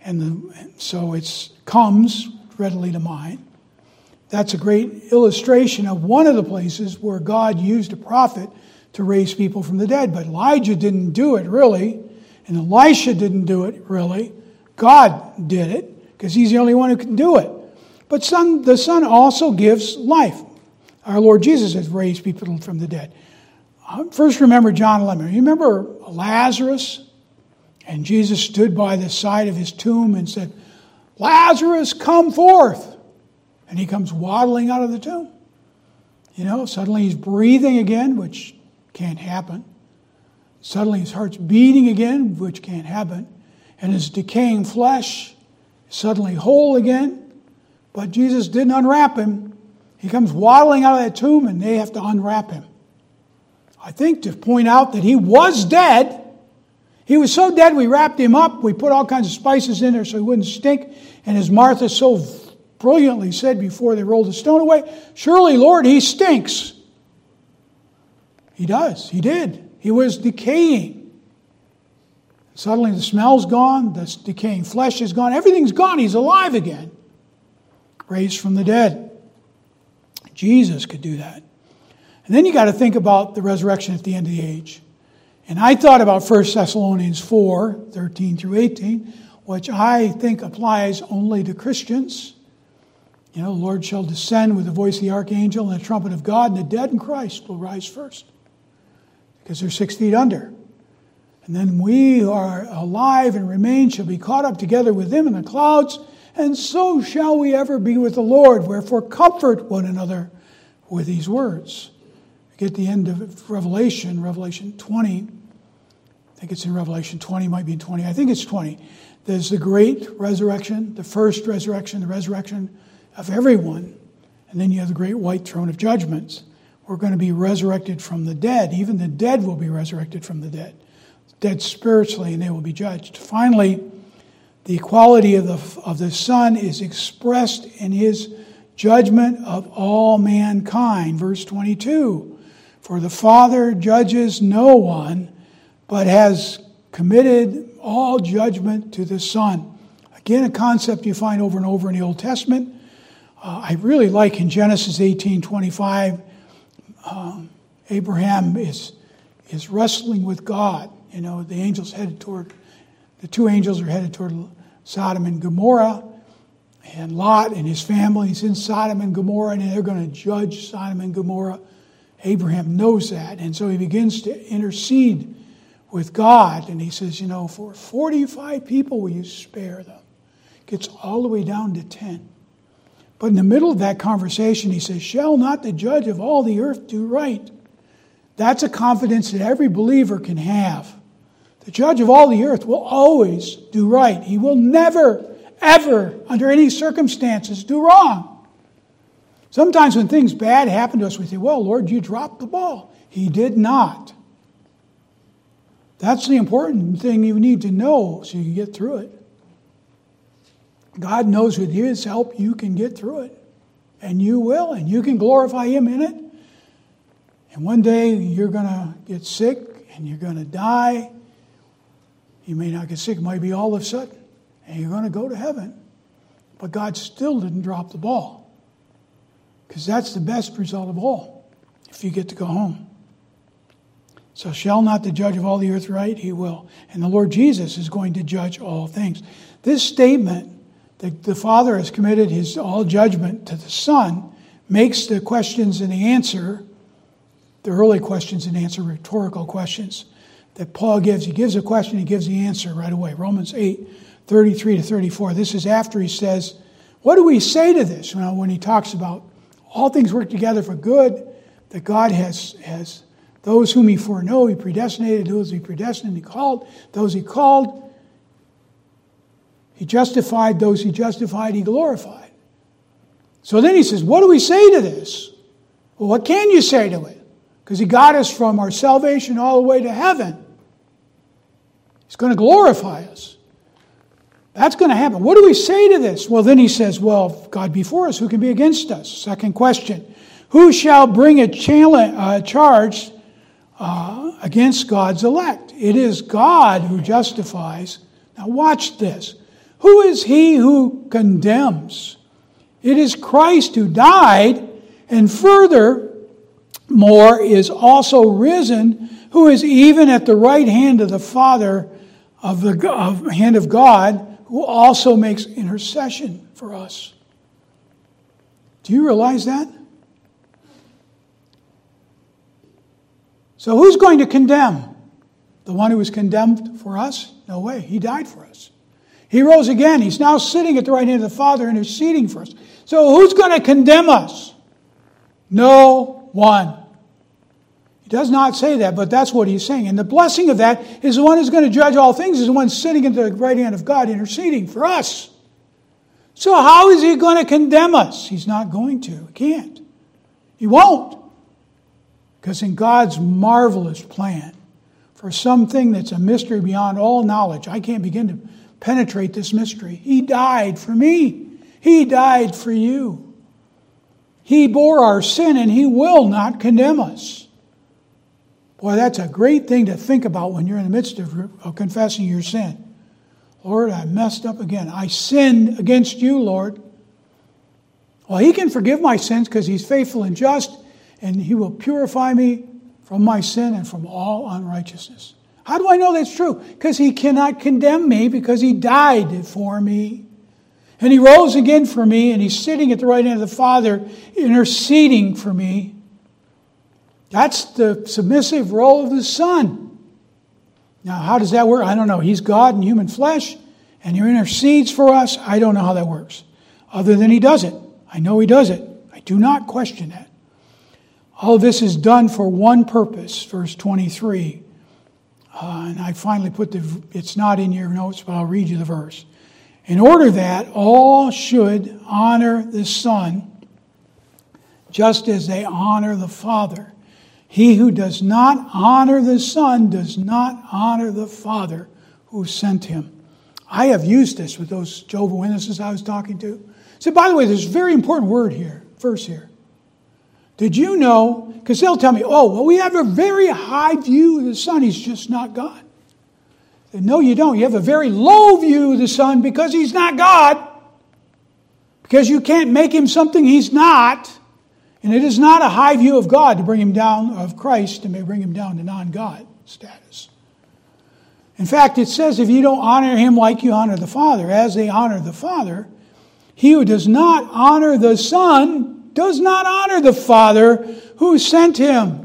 so it comes readily to mind. That's a great illustration of one of the places where God used a prophet to raise people from the dead. But Elijah didn't do it, really. And Elisha didn't do it, really. God did it, because He's the only one who can do it. But the Son also gives life. Our Lord Jesus has raised people from the dead. First, remember John 11. You remember Lazarus? And Jesus stood by the side of his tomb and said, Lazarus, come forth. And he comes waddling out of the tomb. Suddenly he's breathing again, which can't happen. Suddenly his heart's beating again, which can't happen. And his decaying flesh is suddenly whole again. But Jesus didn't unwrap him. He comes waddling out of that tomb and they have to unwrap him. I think to point out that he was dead. He was so dead we wrapped him up. We put all kinds of spices in there so he wouldn't stink. And as Martha so brilliantly said before they rolled the stone away, surely, Lord, he stinks. He does. He did. He was decaying. Suddenly the smell's gone. The decaying flesh is gone. Everything's gone. He's alive again. Raised from the dead. Jesus could do that. And then you got to think about the resurrection at the end of the age. And I thought about 1 Thessalonians 4, 13 through 18, which I think applies only to Christians. You know, the Lord shall descend with the voice of the archangel and the trumpet of God, and the dead in Christ will rise first, because they're 6 feet under. And then we who are alive and remain shall be caught up together with them in the clouds, and so shall we ever be with the Lord. Wherefore comfort one another with these words. Get the end of Revelation 20. I think it's in Revelation 20, might be in 20. I think it's 20. There's the great resurrection, the first resurrection, the resurrection of everyone. And then you have the great white throne of judgments. We're going to be resurrected from the dead. Even the dead will be resurrected from the dead. Dead spiritually, and they will be judged. Finally, the equality of the Son is expressed in his judgment of all mankind. Verse 22, for the Father judges no one, but has committed all judgment to the Son. Again, a concept you find over and over in the Old Testament. I really like in Genesis 18:25, Abraham is wrestling with God. You know, the two angels are headed toward Sodom and Gomorrah, and Lot and his family is in Sodom and Gomorrah, and they're going to judge Sodom and Gomorrah. Abraham knows that, and so he begins to intercede with God, and he says, you know, for 45 people will you spare them? Gets all the way down to 10. But in the middle of that conversation, he says, shall not the judge of all the earth do right? That's a confidence that every believer can have. The judge of all the earth will always do right. He will never, ever, under any circumstances, do wrong. Sometimes when things bad happen to us, we say, well, Lord, you dropped the ball. He did not. That's the important thing you need to know so you can get through it. God knows with his help you can get through it. And you will, and you can glorify him in it. And one day you're going to get sick and you're going to die. You may not get sick, it might be all of a sudden. And you're going to go to heaven. But God still didn't drop the ball. Because that's the best result of all, if you get to go home. So shall not the judge of all the earth right? He will. And the Lord Jesus is going to judge all things. This statement that the Father has committed his all judgment to the Son makes the questions and the answer, the early questions and answer, rhetorical questions that Paul gives. He gives a question, he gives the answer right away. Romans 8, 33 to 34. This is after he says, what do we say to this? You know, when he talks about all things work together for good, that God has those whom he foreknow, he predestinated, those he predestined, he called, those he called, he justified, those he justified, he glorified. So then he says, what do we say to this? Well, what can you say to it? Because he got us from our salvation all the way to heaven. He's going to glorify us. That's going to happen. What do we say to this? Well, then he says, well, if God be for us, who can be against us? Second question. Who shall bring a charge against God's elect? It is God who justifies. Now watch this. Who is he who condemns? It is Christ who died, and furthermore is also risen, who is even at the right hand of the Father of the hand of God, who also makes intercession for us. Do you realize that? So who's going to condemn? The one who was condemned for us? No way. He died for us. He rose again. He's now sitting at the right hand of the Father interceding for us. So who's going to condemn us? No one. He does not say that, but that's what he's saying. And the blessing of that is the one who's going to judge all things is the one sitting at the right hand of God interceding for us. So how is he going to condemn us? He's not going to. He can't. He won't. Because in God's marvelous plan, for something that's a mystery beyond all knowledge, I can't begin to penetrate this mystery. He died for me. He died for you. He bore our sin and He will not condemn us. Boy, that's a great thing to think about when you're in the midst of confessing your sin. Lord, I messed up again. I sinned against you, Lord. Well, He can forgive my sins because He's faithful and just, and He will purify me from my sin and from all unrighteousness. How do I know that's true? Because He cannot condemn me because He died for me. And He rose again for me, and He's sitting at the right hand of the Father, interceding for me. That's the submissive role of the Son. Now, how does that work? I don't know. He's God in human flesh, and He intercedes for us. I don't know how that works, other than He does it. I know He does it. I do not question that. All of this is done for one purpose, verse 23. And I finally put it's not in your notes, but I'll read you the verse. In order that all should honor the Son, just as they honor the Father. He who does not honor the Son does not honor the Father who sent Him. I have used this with those Jehovah's Witnesses I was talking to. So, by the way, there's a very important verse here. Did you know, because they'll tell me, oh, well, we have a very high view of the Son. He's just not God. I said, no, you don't. You have a very low view of the Son because He's not God. Because you can't make Him something He's not. And it is not a high view of God to bring Him down, of Christ, to bring Him down to non-God status. In fact, it says if you don't honor Him like you honor the Father, as they honor the Father, he who does not honor the Son does not honor the Father who sent Him.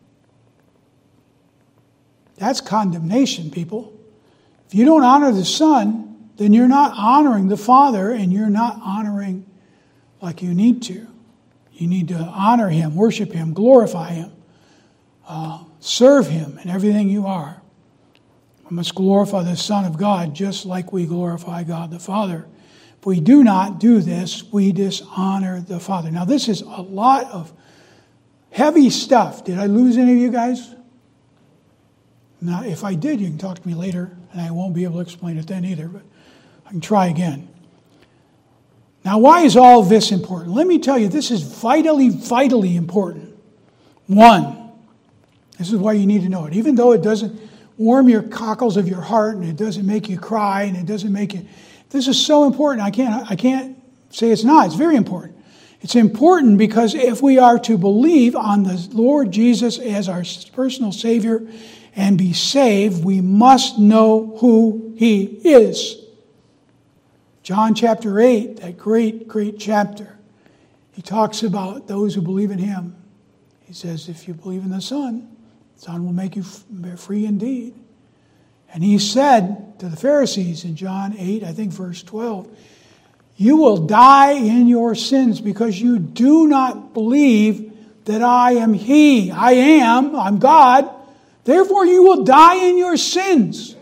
That's condemnation, people. If you don't honor the Son, then you're not honoring the Father, and you're not honoring like you need to. You need to honor Him, worship Him, glorify Him, serve Him in everything you are. We must glorify the Son of God just like we glorify God the Father. If we do not do this, we dishonor the Father. Now, this is a lot of heavy stuff. Did I lose any of you guys? Now, if I did, you can talk to me later, and I won't be able to explain it then either, but I can try again. Now, why is all of this important? Let me tell you, this is vitally, vitally important. One, this is why you need to know it. Even though it doesn't warm your cockles of your heart, and it doesn't make you cry, and it doesn't make you... This is so important. I can't say it's not. It's very important. It's important because if we are to believe on the Lord Jesus as our personal Savior and be saved, we must know who He is. John chapter 8, that great, great chapter, He talks about those who believe in Him. He says, if you believe in the Son will make you free indeed. And He said to the Pharisees in John 8, I think verse 12, you will die in your sins because you do not believe that I am He. I'm God. Therefore you will die in your sins.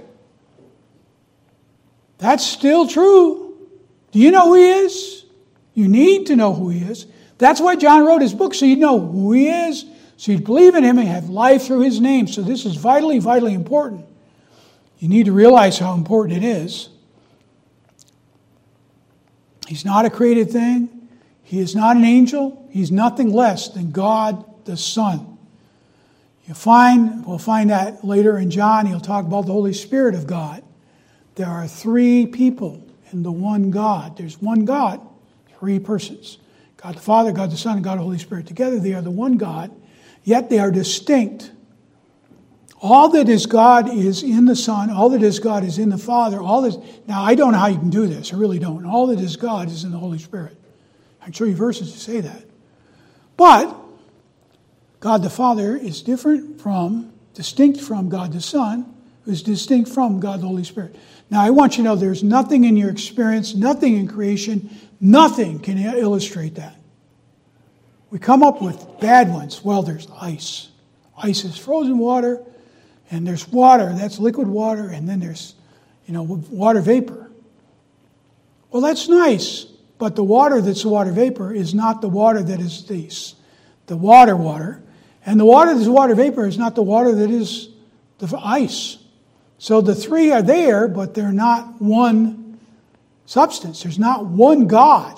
That's still true. Do you know who He is? You need to know who He is. That's why John wrote his book, so you'd know who He is, so you'd believe in Him and have life through His name. So this is vitally, vitally important. You need to realize how important it is. He's not a created thing. He is not an angel. He's nothing less than God the Son. We'll find that later in John. He'll talk about the Holy Spirit of God. There are three people in the one God. There's one God, three persons. God the Father, God the Son, and God the Holy Spirit. Together they are the one God, yet they are distinct. All that is God is in the Son. All that is God is in the Father. Now, I don't know how you can do this. I really don't. All that is God is in the Holy Spirit. I can show you verses to say that. But God the Father is distinct from God the Son, who is distinct from God the Holy Spirit. Now, I want you to know there's nothing in your experience, nothing in creation, nothing can illustrate that. We come up with bad ones. Well, there's ice. Ice is frozen water, and there's water, that's liquid water, and then there's, water vapor. Well, that's nice, but the water that's the water vapor is not the water that is the water, And the water that's water vapor is not the water that is the ice. So the three are there, but they're not one substance. There's not one God,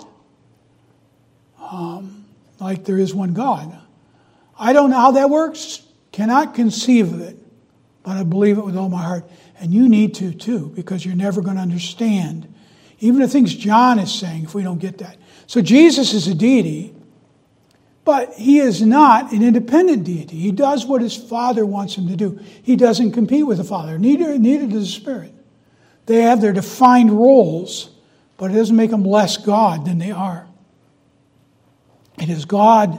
like there is one God. I don't know how that works. Cannot conceive of it, but I believe it with all my heart. And you need to too, because you're never going to understand even the things John is saying if we don't get that. So Jesus is a deity, but he is not an independent deity. He does what his Father wants him to do. He doesn't compete with the Father. Neither does the Spirit. They have their defined roles, but it doesn't make them less God than they are. It is God.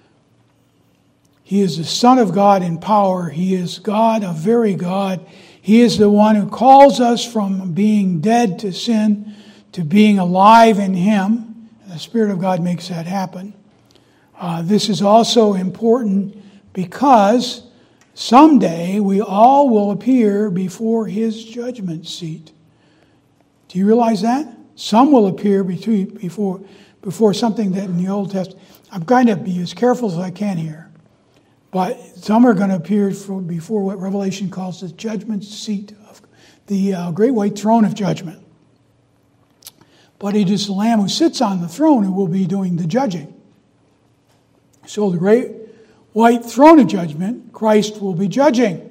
He is the Son of God in power. He is God, a very God. He is the one who calls us from being dead to sin to being alive in Him. And the Spirit of God makes that happen. This is also important because someday we all will appear before His judgment seat. Do you realize that? Some will appear before something that in the Old Testament. I'm going to be as careful as I can here. But some are going to appear before what Revelation calls the judgment seat of the great white throne of judgment. But it is the Lamb who sits on the throne who will be doing the judging. So the great white throne of judgment, Christ will be judging.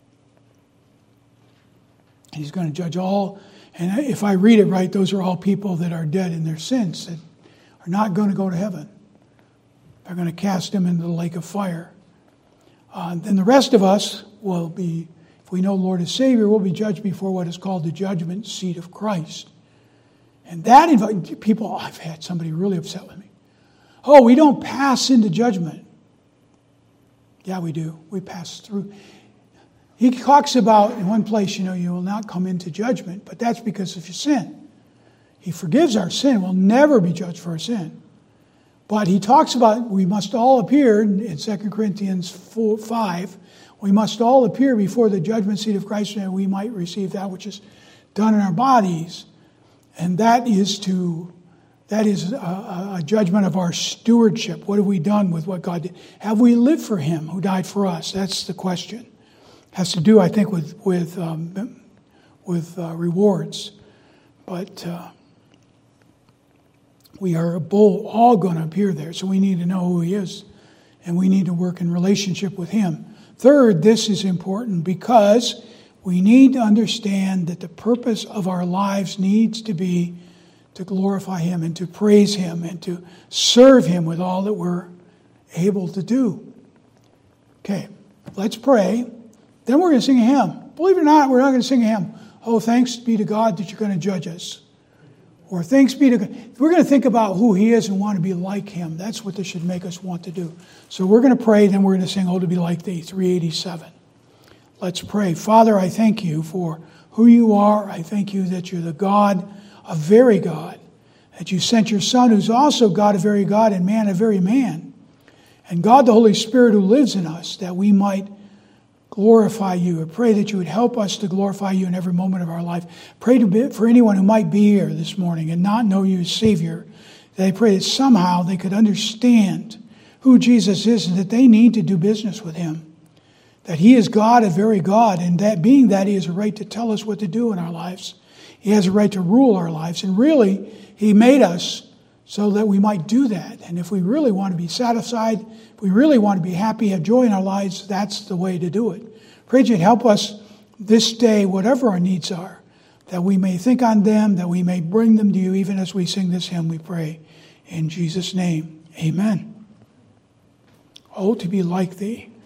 He's going to judge all. And if I read it right, those are all people that are dead in their sins, that are not going to go to heaven. They're going to cast them into the lake of fire. Then the rest of us will be, if we know Lord as Savior, will be judged before what is called the judgment seat of Christ. And that people, I've had somebody really upset with me. Oh, we don't pass into judgment. Yeah, we do. We pass through. He talks about, in one place, you will not come into judgment, but that's because of your sin. He forgives our sin. We'll never be judged for our sin. But he talks about we must all appear, in 2 Corinthians 5, we must all appear before the judgment seat of Christ that we might receive that which is done in our bodies. And that is a judgment of our stewardship. What have we done with what God did? Have we lived for Him who died for us? That's the question. Has to do, I think, with rewards. But we are all going to appear there, so we need to know who He is, and we need to work in relationship with Him. Third, this is important because we need to understand that the purpose of our lives needs to be to glorify Him and to praise Him and to serve Him with all that we're able to do. Okay, let's pray. Then we're going to sing a hymn. Believe it or not, we're not going to sing a hymn. Oh, thanks be to God that you're going to judge us. Or thanks be to God. We're going to think about who He is and want to be like Him. That's what this should make us want to do. So we're going to pray, then we're going to sing Oh, to be like Thee, 387. Let's pray. Father, I thank You for who You are. I thank You that You're the God, a very God. That You sent Your Son, who's also God, a very God, and man, a very man. And God, the Holy Spirit who lives in us, that we might glorify You. I pray that You would help us to glorify You in every moment of our life. Pray for anyone who might be here this morning and not know You as Savior. That I pray that somehow they could understand who Jesus is and that they need to do business with Him. That He is God, a very God, and that being that He has a right to tell us what to do in our lives. He has a right to rule our lives. And really, He made us so that we might do that. And if we really want to be satisfied, if we really want to be happy, have joy in our lives, that's the way to do it. Pray that You'd help us this day, whatever our needs are, that we may think on them, that we may bring them to You, even as we sing this hymn, we pray. In Jesus' name, amen. Oh, to be like Thee.